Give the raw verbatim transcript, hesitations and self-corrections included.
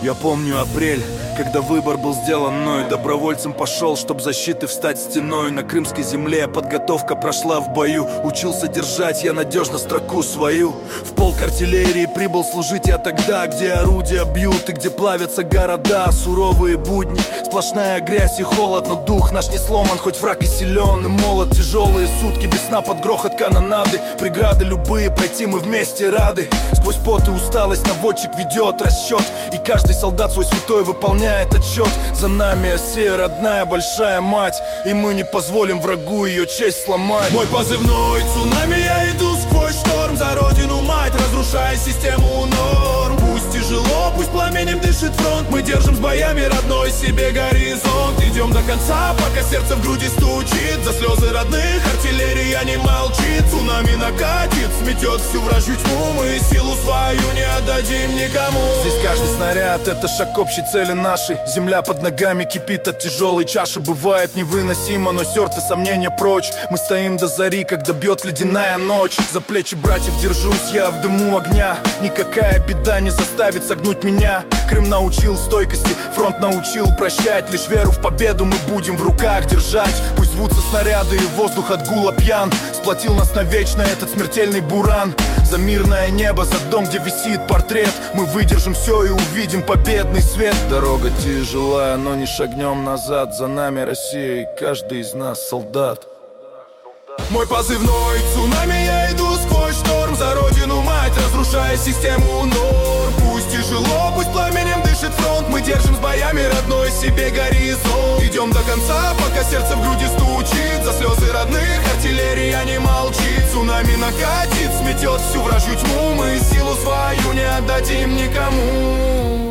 Я помню апрель, когда выбор был сделан мной. Добровольцем пошел, чтоб защиты встать стеной. На крымской земле подготовка прошла в бою. Учился держать я надежно строку свою. В полк артиллерии прибыл служить я тогда, где орудия бьют и где плавятся города. Суровые будни, сплошная грязь и холод, но дух наш не сломан, хоть враг и силен, и молод. Тяжелые сутки без сна под грохот канонады. Преграды любые пройти мы вместе рады. Сквозь пот и усталость наводчик ведет расчет, и каждый солдат свой святой выполняет отчет. За нами Россия, родная большая мать, и мы не позволим врагу ее честь сломать. Мой позывной цунами, я иду сквозь шторм за родину мать, разрушая систему норм. Пусть тяжело, пусть пламенем дышит фронт, мы держим с боями родной себе горизонт. Идем до конца, пока сердце в груди стучит. За слезы родных артиллерия не молчит. Цунами накатит, сметет всю вражью тьму. Мы силу свою не отдадим никому. Здесь каждый снаряд — это шаг к общей цели нашей. Земля под ногами кипит от тяжелой чаши. Бывает невыносимо, но сердце сомнения прочь. Мы стоим до зари, когда бьет ледяная ночь. За плечи братьев держусь я в дыму огня. Никакая беда не заставит согнуть меня. Крым научил стойкости, фронт научил прощать. Лишь веру в победу мы будем в руках держать. Пусть рвутся снаряды и воздух от гула пьян. Сплотил нас навечно этот смертельный буран. За мирное небо, за дом, где висит портрет. Мы выдержим все и увидим победный свет. Дорога тяжелая, но не шагнем назад. За нами Россия, и каждый из нас солдат. Мой позывной цунами, я иду сквозь шторм за родину мать, разрушая систему норм. Пусть тяжело, пусть пламенем дышит фронт, мы держим с боями родной себе горизонт. Идем до конца, пока сердце в груди стучит. За слезы родных артиллерия не молчит. Цунами накатит, сметет всю вражью тьму. Мы силу свою не отдадим никому.